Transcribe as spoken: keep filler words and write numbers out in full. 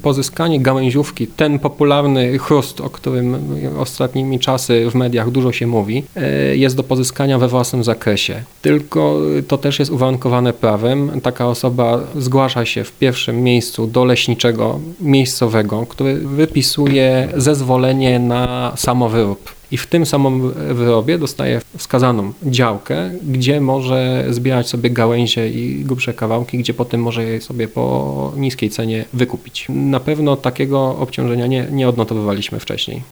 pozyskanie gałęziówki, ten popularny chrust, o którym ostatnimi czasy w mediach dużo się mówi, jest do pozyskania we własnym zakresie. Tylko to też jest uwarunkowane prawem. Taka osoba zgłasza się w pierwszym miejscu do leśniczego miejscowego, który wypisuje zezwolenie na samowyrób. I w tym samym wyrobie dostaje wskazaną działkę, gdzie może zbierać sobie gałęzie i grubsze kawałki, gdzie potem może je sobie po niskiej cenie wykupić. Na pewno takiego obciążenia nie, nie odnotowywaliśmy wcześniej.